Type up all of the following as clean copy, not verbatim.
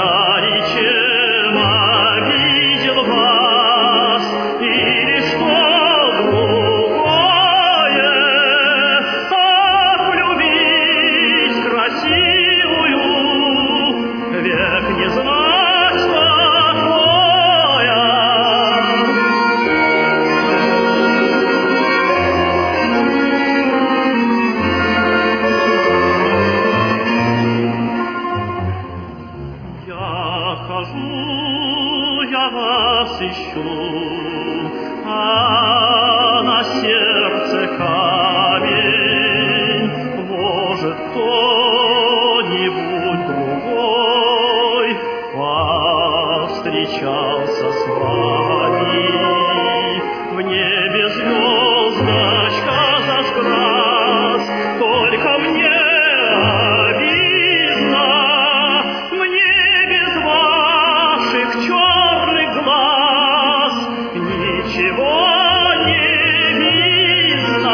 горячем обидел вас, или что другое, ах, любить красивую, век не знать покоя. Я хожу, я вас ищу, а на сердце камень. Может, кто-нибудь другой повстречался с вами. В небе звездочка зажглась, только мне обидно, мне без ваших черных глаз ничего не видно.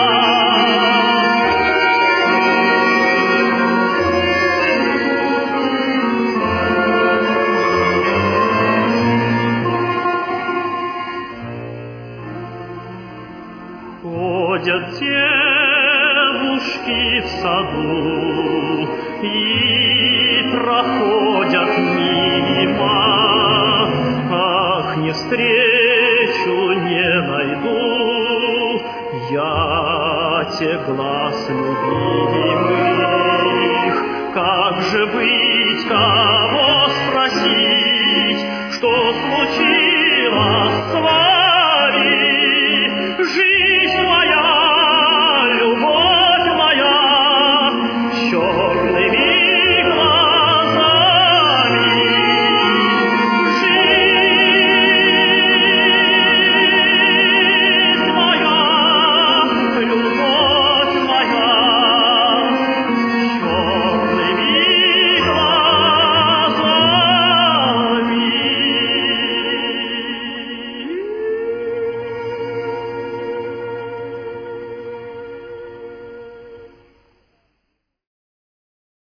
Ходят девушки в саду и проходят мимо. Ах, не встречу, не найду я тех глаз любимых. Как же быть, кого